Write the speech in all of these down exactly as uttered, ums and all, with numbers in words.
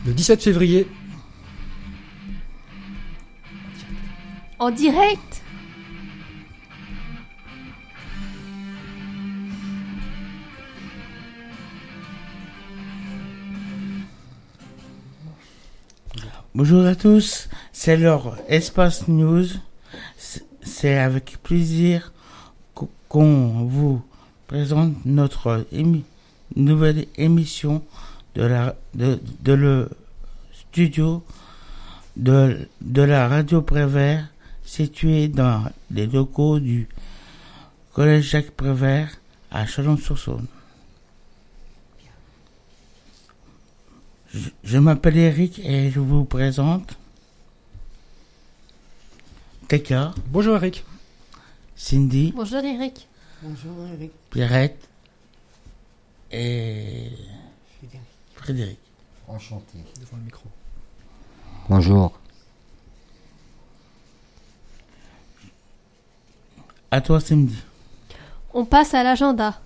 Le dix-sept février. En direct. Bonjour à tous, c'est leur Espace News. C'est avec plaisir qu'on vous présente notre émi- nouvelle émission de la de, de le studio de de la radio Prévert, situé dans les locaux du collège Jacques Prévert à Chalon-sur-Saône. Je, je m'appelle Eric et je vous présente Kaka. Bonjour Eric. Cindy. Bonjour Eric. Bonjour Eric. Pierrette et Frédéric. Frédéric. Enchanté. Devant le micro. Bonjour. À toi Cindy. On passe à l'agenda.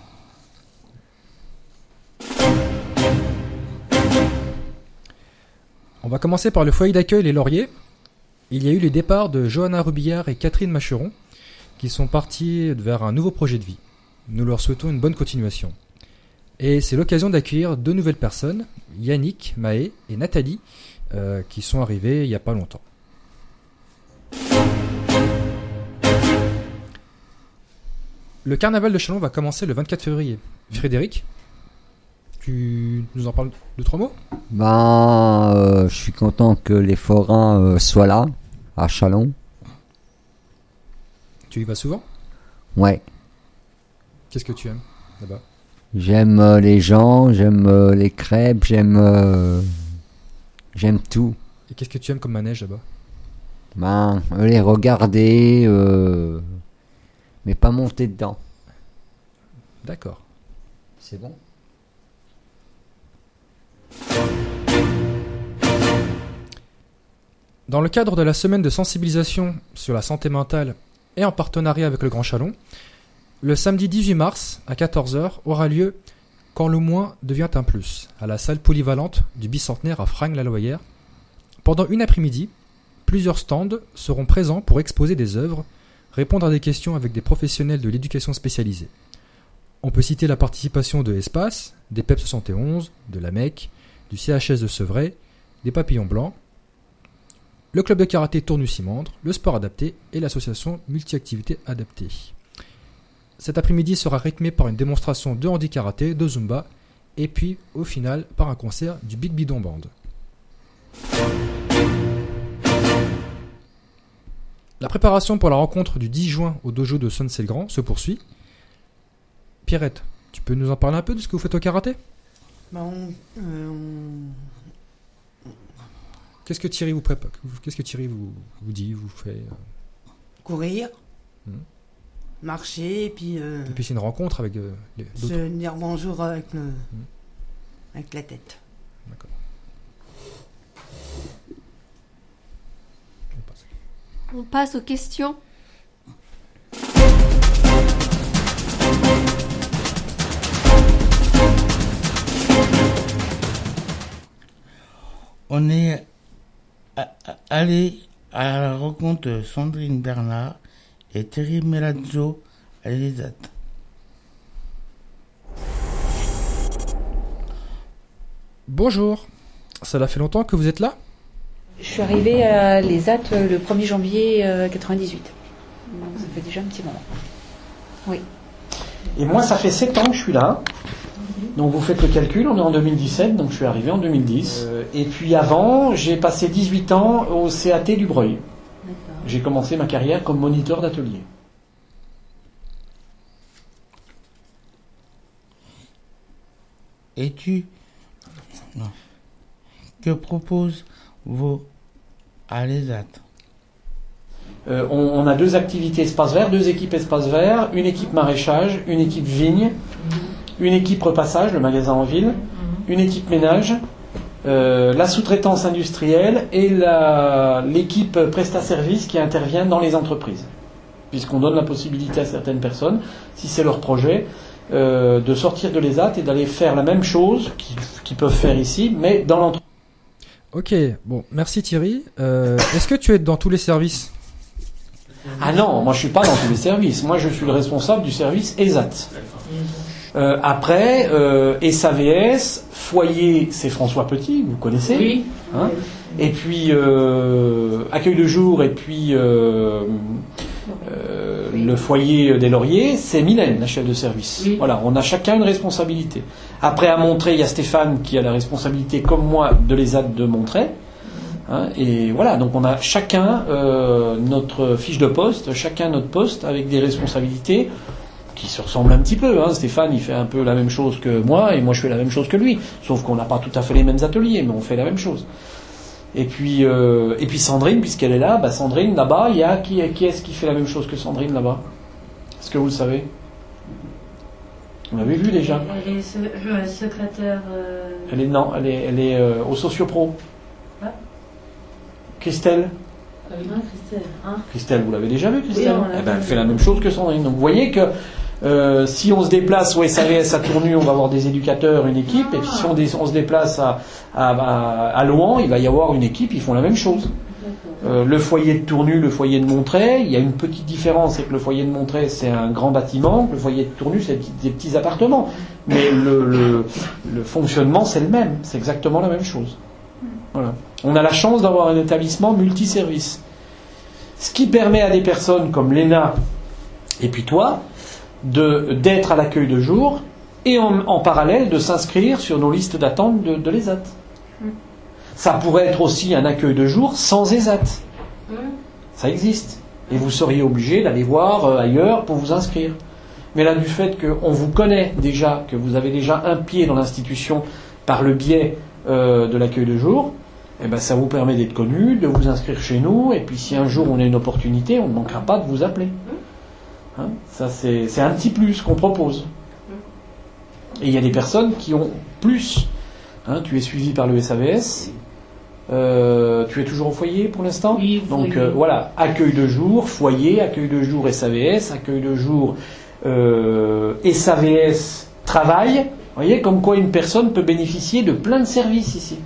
On va commencer par le foyer d'accueil Les Lauriers. Il y a eu les départs de Johanna Rubillard et Catherine Macheron, qui sont partis vers un nouveau projet de vie. Nous leur souhaitons une bonne continuation. Et c'est l'occasion d'accueillir deux nouvelles personnes, Yannick, Maë et Nathalie, euh, qui sont arrivés il n'y a pas longtemps. Le carnaval de Chalon va commencer le vingt-quatre février. Frédéric, tu nous en parles de trois mots ? Ben, euh, je suis content que les forains euh, soient là, à Chalon. Tu y vas souvent ? Ouais. Qu'est-ce que tu aimes là-bas ? J'aime euh, les gens, j'aime euh, les crêpes, j'aime euh, j'aime tout. Et qu'est-ce que tu aimes comme manège là-bas ? Ben, euh, les regarder, euh, mais pas monter dedans. D'accord. C'est bon. Dans le cadre de la semaine de sensibilisation sur la santé mentale et en partenariat avec le Grand Chalon, le samedi dix-huit mars à quatorze heures aura lieu Quand le moins devient un plus, à la salle polyvalente du bicentenaire à Fragnes-la-Loyère. Pendant une après-midi, plusieurs stands seront présents pour exposer des œuvres, répondre à des questions avec des professionnels de l'éducation spécialisée. On peut citer la participation de Espace, des P E P soixante et onze, de l'A M E C, du C H S de Sevray, des Papillons Blancs, le club de karaté Tournus-Simandre, le sport adapté et l'association multi-activités adaptées. Cet après-midi sera rythmé par une démonstration de handi-karaté, de zumba, et puis, au final, par un concert du Big Bidon Band. La préparation pour la rencontre du dix juin au dojo de Sonsel-Grand se poursuit. Pierrette, tu peux nous en parler un peu de ce que vous faites au karaté ? Bah on, euh, on... Qu'est-ce que Thierry vous prépare ? Qu'est-ce que Thierry vous, vous dit, vous fait euh... courir, mmh. marcher, et puis, euh, et puis c'est une rencontre avec euh, les, d'autres. se dire bonjour avec, le, mmh. avec la tête. D'accord. On passe. On passe aux questions. On est allé à la rencontre de Sandrine Bernard et Thierry Melazzo à l'E S A T. Bonjour, cela fait longtemps que vous êtes là ? Je suis arrivée à l'E S A T le premier janvier quatre-vingt-dix-huit. Donc ça fait déjà un petit moment. Oui. Et moi, ça fait sept ans que je suis là. Donc vous faites le calcul, on est en deux mille dix-sept, donc je suis arrivé en deux mille dix. Euh, et puis avant, j'ai passé dix-huit ans au C A T du Breuil. D'accord. J'ai commencé ma carrière comme moniteur d'atelier. Et tu non. Que propose vos à l'E S A T? Euh, on, on a deux activités espace vert, deux équipes espace vert, une équipe maraîchage, une équipe vigne, une équipe repassage, le magasin en ville, une équipe ménage, euh, la sous-traitance industrielle et la, l'équipe presta-service qui intervient dans les entreprises. Puisqu'on donne la possibilité à certaines personnes, si c'est leur projet, euh, de sortir de l'E S A T et d'aller faire la même chose qu'ils, qu'ils peuvent faire ici, mais dans l'entreprise. Ok, bon, merci Thierry. Euh, est-ce que tu es dans tous les services? Ah non, moi je suis pas dans tous les services. Moi je suis le responsable du service E S A T. Euh, après, euh, S A V S, foyer, c'est François Petit, vous connaissez. Oui. Hein, et puis euh, accueil de jour, et puis euh, euh, le foyer des Lauriers, c'est Mylène, la chef de service. Oui. Voilà, on a chacun une responsabilité. Après, à Montreuil, il y a Stéphane qui a la responsabilité, comme moi, de l'E S A T de Montreuil. Hein, et voilà, donc on a chacun euh, notre fiche de poste, chacun notre poste avec des responsabilités qui se ressemblent un petit peu. Hein. Stéphane, il fait un peu la même chose que moi, et moi je fais la même chose que lui. Sauf qu'on n'a pas tout à fait les mêmes ateliers, mais on fait la même chose. Et puis, euh, et puis Sandrine, puisqu'elle est là, bah Sandrine, là-bas, il y a qui, qui est-ce qui fait la même chose que Sandrine là-bas? Est-ce que vous le savez? Vous l'avez vu déjà? Elle est se- euh, secrétaire. euh, Elle est non, elle est, elle est euh, au Sociopro. Ah. Christelle. euh, non, Christelle. Hein Christelle, vous l'avez déjà vu, Christelle? Oui, on l'a Eh ben, vu. elle fait la même chose que Sandrine. Donc vous voyez que euh, si on se déplace au S A V S à Tournu, on va avoir des éducateurs, une équipe, et puis si on, dé- on se déplace à, à, à, à Louhans, il va y avoir une équipe, ils font la même chose. Euh, le foyer de Tournu, le foyer de Montreuil, il y a une petite différence, c'est que le foyer de Montreuil c'est un grand bâtiment, que le foyer de Tournu c'est des petits, des petits appartements, mais le, le, le fonctionnement c'est le même, c'est exactement la même chose. Voilà. On a la chance d'avoir un établissement multiservice, ce qui permet à des personnes comme Léna et puis toi de d'être à l'accueil de jour et en, en parallèle de s'inscrire sur nos listes d'attente de, de l'E S A T. Ça pourrait être aussi un accueil de jour sans E S A T. Ça existe. Et vous seriez obligé d'aller voir euh, ailleurs pour vous inscrire. Mais là, du fait qu'on vous connaît déjà, que vous avez déjà un pied dans l'institution par le biais euh, de l'accueil de jour, eh ben, ça vous permet d'être connu, de vous inscrire chez nous, et puis si un jour on a une opportunité, on ne manquera pas de vous appeler. Hein, ça, c'est, c'est un petit plus qu'on propose. Et il y a des personnes qui ont plus. Hein, tu es suivi par le S A V S. Euh, tu es toujours au foyer pour l'instant? Oui, donc foyer. euh, voilà, accueil de jour, foyer, accueil de jour S A V S, accueil de jour euh, S A V S travail. Vous voyez comme quoi une personne peut bénéficier de plein de services ici.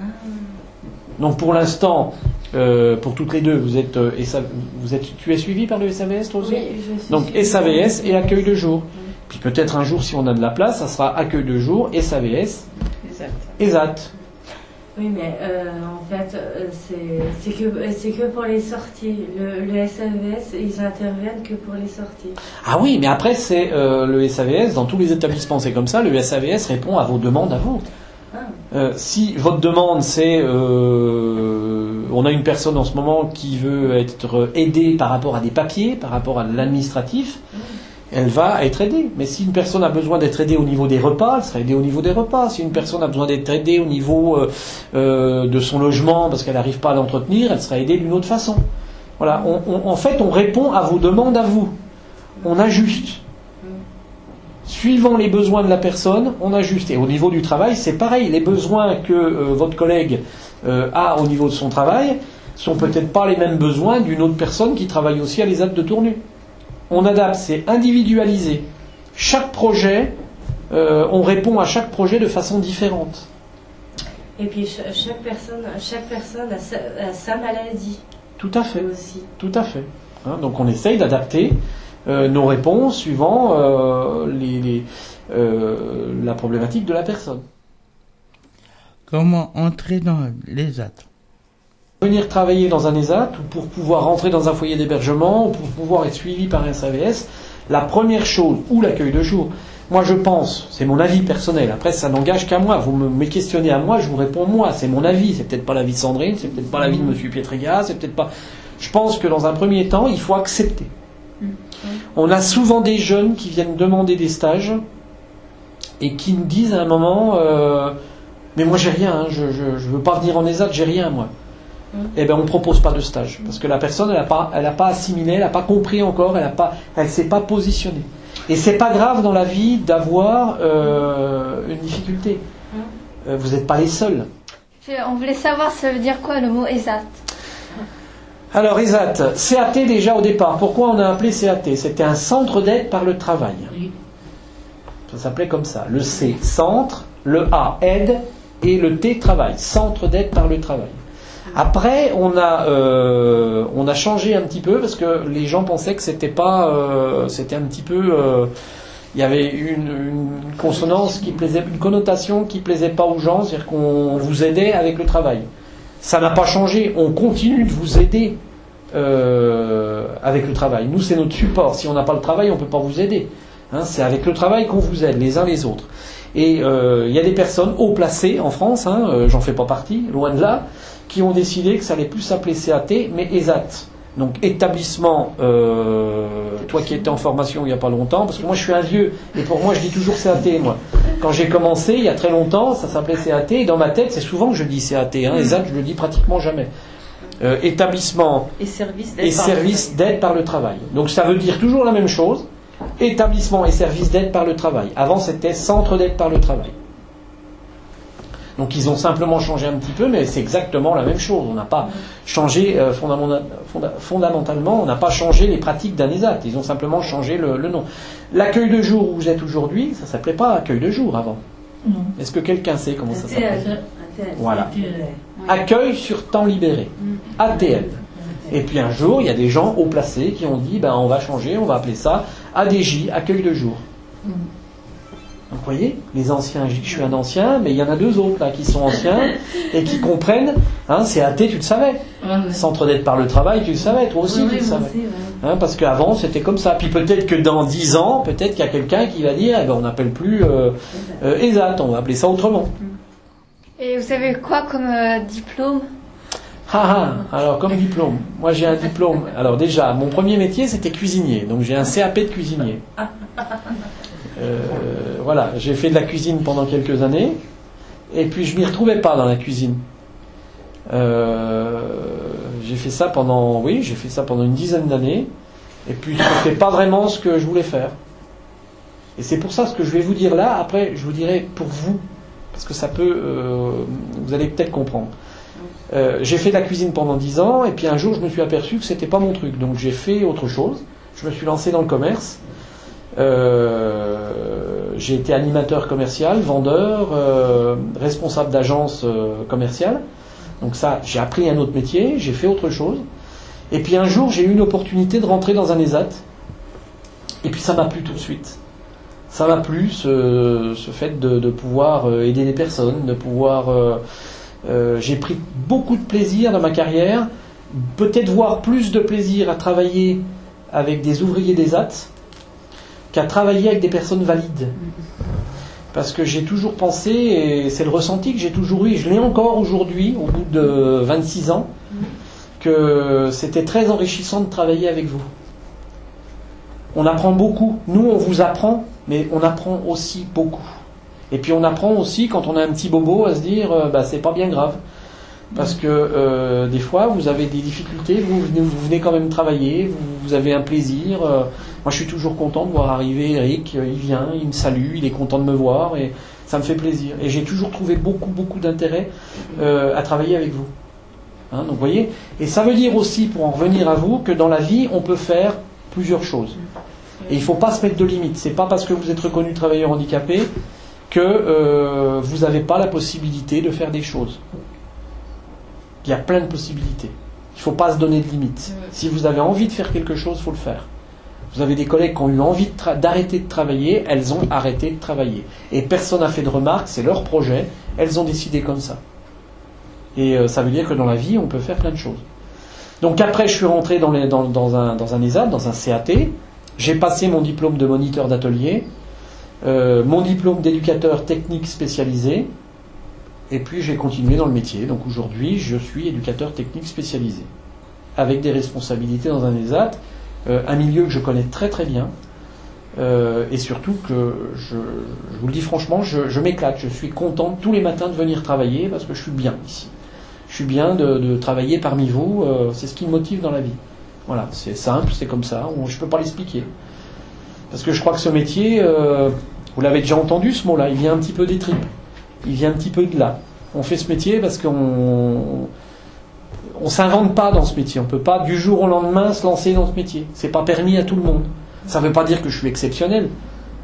Donc pour l'instant, euh, pour toutes les deux, vous êtes, euh, S A- vous êtes, tu es suivi par le S A V S toi aussi? Oui, je suis Donc suivie. S A V S et accueil de jour. Puis peut-être un jour, si on a de la place, ça sera accueil de jour, S A V S, Exact. E S A T. Oui, mais euh, en fait, euh, c'est c'est que, c'est que pour les sorties. Le, le S A V S, ils interviennent que pour les sorties. Ah oui, mais après, c'est euh, le S A V S, dans tous les établissements, c'est comme ça, le S A V S répond à vos demandes à vous. Ah. Euh, si votre demande, c'est... Euh, on a une personne en ce moment qui veut être aidée par rapport à des papiers, par rapport à l'administratif, elle va être aidée. Mais si une personne a besoin d'être aidée au niveau des repas, elle sera aidée au niveau des repas. Si une personne a besoin d'être aidée au niveau euh, euh, de son logement parce qu'elle n'arrive pas à l'entretenir, elle sera aidée d'une autre façon. Voilà. On, on, en fait, on répond à vos demandes à vous. On ajuste. Suivant les besoins de la personne, on ajuste. Et au niveau du travail, c'est pareil. Les besoins que euh, votre collègue euh, a au niveau de son travail sont peut-être pas les mêmes besoins d'une autre personne qui travaille aussi à l'E S A T de Tournu. On adapte, c'est individualisé. Chaque projet, euh, on répond à chaque projet de façon différente. Et puis cha- chaque personne, chaque personne a sa, a sa maladie Tout à fait. aussi. Tout à fait. Hein, donc on essaye d'adapter euh, nos réponses suivant euh, les, les, euh, la problématique de la personne. Comment entrer dans l'E S A T? Venir travailler dans un E S A T ou pour pouvoir rentrer dans un foyer d'hébergement ou pour pouvoir être suivi par un S A V S, la première chose, ou l'accueil de jour, moi je pense, c'est mon avis personnel, après ça n'engage qu'à moi, vous me, me questionnez à moi, je vous réponds moi, c'est mon avis, c'est peut-être pas l'avis de Sandrine, c'est peut-être pas l'avis de Monsieur Pietrega, c'est peut-être pas... Je pense que dans un premier temps, il faut accepter. On a souvent des jeunes qui viennent demander des stages et qui nous disent à un moment euh, mais moi j'ai rien, hein, je, je, je veux pas venir en E S A T, j'ai rien moi. Eh ben on propose pas de stage parce que la personne elle a pas elle a pas assimilé, elle a pas compris encore, elle a pas elle s'est pas positionnée. Et c'est pas grave dans la vie d'avoir euh, une difficulté. Euh, vous n'êtes pas les seuls. Je- On voulait savoir, ça veut dire quoi le mot E S A T? Alors E S A T, C A T déjà au départ. Pourquoi on a appelé C A T? C'était un centre d'aide par le travail. Oui. Ça s'appelait comme ça. Le C, centre, le A, aide, et le T, travail, centre d'aide par le travail. Après, on a, euh, on a changé un petit peu parce que les gens pensaient que c'était pas, euh, c'était un petit peu, euh, il y avait une, une consonance qui plaisait, une connotation qui plaisait pas aux gens, c'est-à-dire qu'on vous aidait avec le travail. Ça n'a pas changé, on continue de vous aider euh, avec le travail. Nous, c'est notre support. Si on n'a pas le travail, on peut pas vous aider. Hein, c'est avec le travail qu'on vous aide, les uns les autres. Et il euh, y a des personnes haut placées en France, hein, euh, j'en fais pas partie, loin de là, qui ont décidé que ça allait plus s'appeler C A T, mais E S A T. Donc établissement, euh, toi qui étais en formation il n'y a pas longtemps, parce que moi je suis un vieux, et pour moi je dis toujours C A T, moi. Quand j'ai commencé, il y a très longtemps, ça s'appelait C A T, et dans ma tête, c'est souvent que je dis C A T, hein, E S A T, je le dis pratiquement jamais. Euh, établissement Et service d'aide et par service le travail. d'aide par le travail. Donc ça veut dire toujours la même chose, établissement et service d'aide par le travail. Avant c'était centre d'aide par le travail. Donc ils ont simplement changé un petit peu, mais c'est exactement la même chose. On n'a pas changé euh, fondamenta- fonda- fondamentalement, on n'a pas changé les pratiques d'un E S A T. Ils ont simplement changé le, le nom. L'accueil de jour où vous êtes aujourd'hui, ça s'appelait pas accueil de jour avant. Non. Est-ce que quelqu'un sait comment ça C'est s'appelle? un- Voilà. c'est- Accueil sur temps libéré, A T L. Et puis un jour, il y a des gens haut placés qui ont dit, ben on va changer, on va appeler ça A D J, accueil de jour. Donc vous voyez, les anciens, je dis que je suis un ancien, mais il y en a deux autres là qui sont anciens et qui comprennent. Hein, C A T, tu le savais. Centre d'aide par le travail, tu le savais, toi aussi Oui, tu oui, le moi savais. aussi, ouais. Hein, parce qu'avant c'était comme ça. Puis peut-être que dans dix ans, peut-être qu'il y a quelqu'un qui va dire, eh ben, on n'appelle plus euh, euh, E S A T, on va appeler ça autrement. Et vous avez quoi comme euh, diplôme? Ah ah, alors comme diplôme, moi j'ai un diplôme. Alors déjà, mon premier métier c'était cuisinier, donc j'ai un C A P de cuisinier. Euh, voilà, j'ai fait de la cuisine pendant quelques années, et puis je m'y retrouvais pas dans la cuisine. Euh, j'ai fait ça pendant, oui, j'ai fait ça pendant une dizaine d'années, et puis je ne fais pas vraiment ce que je voulais faire. Et c'est pour ça ce que je vais vous dire là. Après, je vous dirai pour vous, parce que ça peut, euh, vous allez peut-être comprendre. Euh, j'ai fait de la cuisine pendant dix ans, et puis un jour je me suis aperçu que c'était pas mon truc, donc j'ai fait autre chose. Je me suis lancé dans le commerce. Euh, j'ai été animateur commercial, vendeur, euh, responsable d'agence euh, commerciale. Donc ça, j'ai appris un autre métier, j'ai fait autre chose. Et puis un jour, j'ai eu une opportunité de rentrer dans un E S A T. Et puis ça m'a plu tout de suite. Ça m'a plu, ce, ce fait de, de pouvoir aider les personnes, de pouvoir... Euh, euh, j'ai pris beaucoup de plaisir dans ma carrière, peut-être voire plus de plaisir à travailler avec des ouvriers d'E S A T qu'à travailler avec des personnes valides. Parce que j'ai toujours pensé, et c'est le ressenti que j'ai toujours eu, et je l'ai encore aujourd'hui, au bout de vingt-six ans, que c'était très enrichissant de travailler avec vous. On apprend beaucoup. Nous, on vous apprend, mais on apprend aussi beaucoup. Et puis on apprend aussi, quand on a un petit bobo, à se dire, euh, bah, c'est pas bien grave. Parce que euh, des fois, vous avez des difficultés, vous venez, vous venez quand même travailler, vous, vous avez un plaisir. Euh, moi, je suis toujours content de voir arriver Eric, euh, il vient, il me salue, il est content de me voir, et ça me fait plaisir. Et j'ai toujours trouvé beaucoup, beaucoup d'intérêt euh, à travailler avec vous. Hein, donc, vous voyez. Et ça veut dire aussi, pour en revenir à vous, que dans la vie, on peut faire plusieurs choses. Et il ne faut pas se mettre de limites. C'est pas parce que vous êtes reconnu travailleur handicapé que euh, vous n'avez pas la possibilité de faire des choses. Il y a plein de possibilités. Il ne faut pas se donner de limites. Si vous avez envie de faire quelque chose, il faut le faire. Vous avez des collègues qui ont eu envie de tra- d'arrêter de travailler, elles ont arrêté de travailler. Et personne n'a fait de remarques, c'est leur projet, elles ont décidé comme ça. Et euh, ça veut dire que dans la vie, on peut faire plein de choses. Donc après, je suis rentré dans, les, dans, dans, un, dans un E S A T, dans un C A T. J'ai passé mon diplôme de moniteur d'atelier, euh, mon diplôme d'éducateur technique spécialisé, et puis j'ai continué dans le métier. Donc aujourd'hui, je suis éducateur technique spécialisé, avec des responsabilités dans un E S A T, euh, un milieu que je connais très très bien, euh, et surtout que, je, je vous le dis franchement, je, je m'éclate. Je suis content tous les matins de venir travailler, parce que je suis bien ici. Je suis bien de, de travailler parmi vous, euh, c'est ce qui me motive dans la vie. Voilà, c'est simple, c'est comme ça, je ne peux pas l'expliquer. Parce que je crois que ce métier, euh, vous l'avez déjà entendu ce mot-là, il vient un petit peu des tripes, il vient un petit peu de là. On fait ce métier parce qu'on on s'invente pas dans ce métier, on ne peut pas du jour au lendemain se lancer dans ce métier. C'est pas permis à tout le monde. Ça ne veut pas dire que je suis exceptionnel,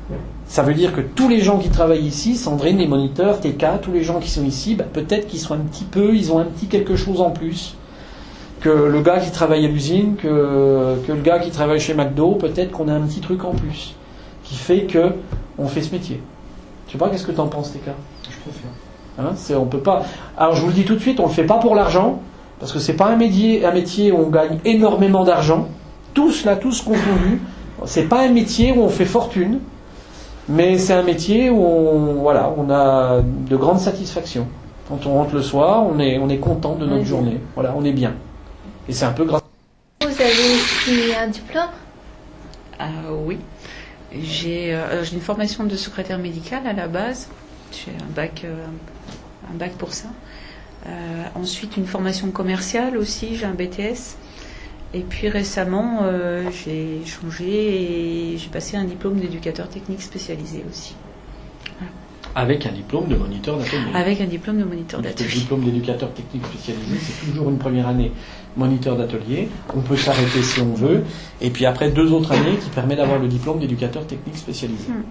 Ça veut dire que tous les gens qui travaillent ici, Sandrine, les moniteurs, T K, tous les gens qui sont ici, bah, peut-être qu'ils sont un petit peu, ils ont un petit quelque chose en plus que le gars qui travaille à l'usine, que, que le gars qui travaille chez McDo, peut-être qu'on a un petit truc en plus qui fait que on fait ce métier. Je sais pas, qu'est-ce que tu en penses, T K ? Je préfère. Hein, c'est, on peut pas. Alors je vous le dis tout de suite, on le fait pas pour l'argent, parce que c'est pas un métier, un métier où on gagne énormément d'argent. Tous là, tous confondus, c'est pas un métier où on fait fortune, mais c'est un métier où on, voilà, on a de grandes satisfactions. Quand on rentre le soir, on est, on est content de notre Oui. journée. Voilà, on est bien. Et c'est un peu grâce. Vous avez aussi un diplôme? Ah oui. J'ai, euh, j'ai une formation de secrétaire médicale à la base. J'ai un bac, euh, un bac pour ça. Euh, ensuite, une formation commerciale aussi. J'ai un B T S. Et puis récemment, euh, j'ai changé et j'ai passé un diplôme d'éducateur technique spécialisé aussi. Avec un diplôme de moniteur d'atelier. Avec un diplôme de moniteur Donc, le d'atelier. diplôme d'éducateur technique spécialisé, c'est toujours une première année moniteur d'atelier. On peut s'arrêter si on veut. Et puis après, deux autres années qui permettent d'avoir le diplôme d'éducateur technique spécialisé. Hmm.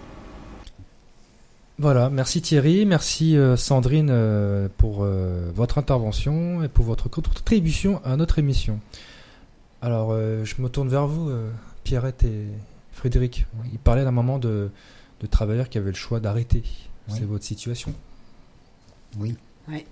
Voilà, merci Thierry, merci euh, Sandrine euh, pour euh, votre intervention et pour votre contribution à notre émission. Alors, euh, je me tourne vers vous, euh, Pierrette et Frédéric. Ils parlaient d'un moment de, de travailleurs qui avaient le choix d'arrêter. Oui. C'est votre situation. Oui. Ouais.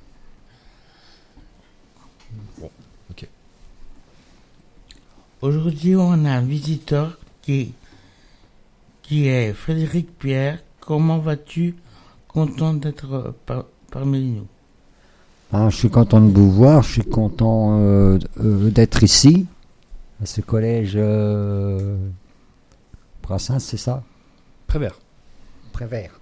Bon, ok. Aujourd'hui, on a un visiteur qui, qui est Frédéric Pierre. Comment vas-tu? Content d'être par, parmi nous. Ah, je suis content de vous voir, je suis content euh, euh, d'être ici, à ce collège euh, Brassens, c'est ça? Prévert. Prévert.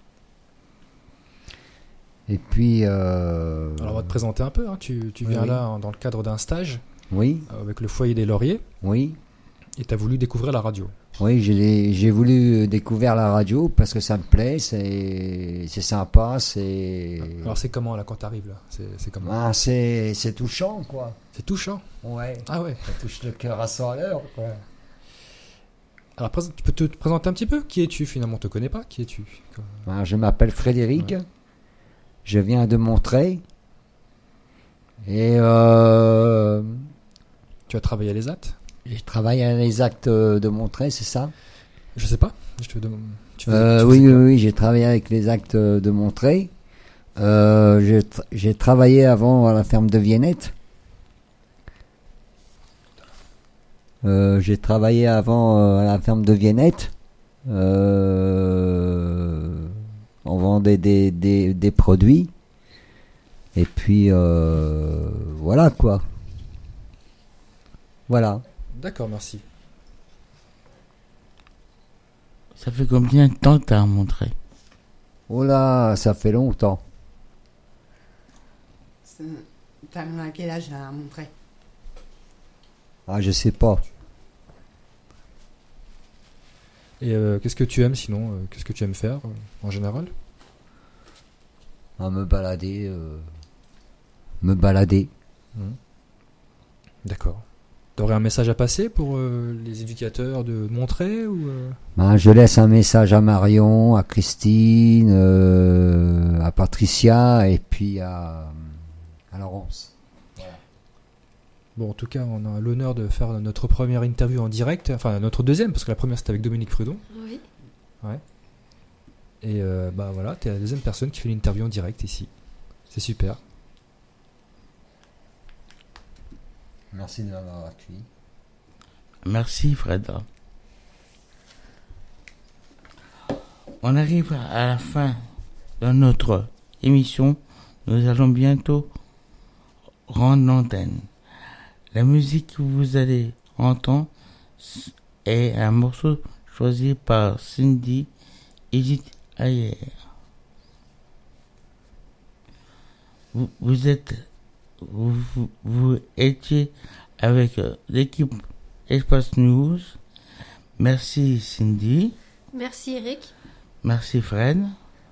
Et puis... Euh, Alors, on va te présenter un peu. Hein. Tu, tu viens oui. là hein, dans le cadre d'un stage Oui, euh, avec le foyer des Lauriers oui, et tu as voulu découvrir la radio. oui, j'ai, j'ai voulu découvrir la radio parce que ça me plaît, c'est, c'est sympa, c'est... Alors, c'est comment là quand tu arrives là? C'est, c'est comment? Ah, c'est, c'est touchant, quoi. C'est touchant. Ouais, Ah ouais. ça touche le cœur à cent à l'heure, quoi. Alors, prés- tu peux te présenter un petit peu? Qui es-tu finalement? On te connaît pas? Qui es-tu? Ah, je m'appelle Frédéric, Ouais. je viens de Montreuil, et euh, Tu as travaillé à l'E S A T? je travaille à les actes de Montreuil, c'est ça? Je sais pas. Je te demande. Tu faisais- Euh, tu oui, faisais oui, quoi? oui, j'ai travaillé avec les actes de Montreuil. Euh, j'ai, tra- j'ai travaillé avant à la ferme de Viennette. Euh, j'ai travaillé avant euh, à la ferme de Viennette. Euh, on vendait des, des, des produits. Et puis, euh, voilà quoi. Voilà. D'accord, merci. Ça fait combien de temps que tu as montré? Oh là, ça fait longtemps. C'est- T'as à quel âge à montrer? Ah, je sais pas. Et euh, qu'est-ce que tu aimes sinon? euh, Qu'est-ce que tu aimes faire euh, en général? À me balader. euh, me balader. D'accord. T'aurais un message à passer pour euh, les éducateurs de Montreuil ou euh, Ben, je laisse un message à Marion, à Christine, euh, à Patricia et puis à, à Laurence. Bon, en tout cas, on a l'honneur de faire notre première interview en direct, enfin notre deuxième, parce que la première c'était avec Dominique Prudon. Oui. Et euh, bah voilà, t'es la deuxième personne qui fait l'interview en direct ici. C'est super. Merci de m'avoir accueilli. Merci Fred. On arrive à la fin de notre émission. Nous allons bientôt rendre l'antenne. La musique que vous allez entendre est un morceau choisi par Cindy Edith Ayer. Vous, vous êtes vous, vous, vous étiez avec euh, l'équipe Espace News. Merci Cindy. Merci Eric. Merci Fred.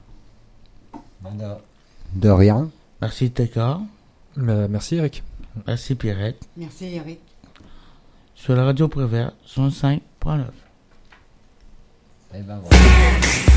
De rien. Merci Teka. Euh, merci Eric. Merci Pierrette. Merci Eric. Sur la radio Prévert cent cinq point neuf. Et ben voilà.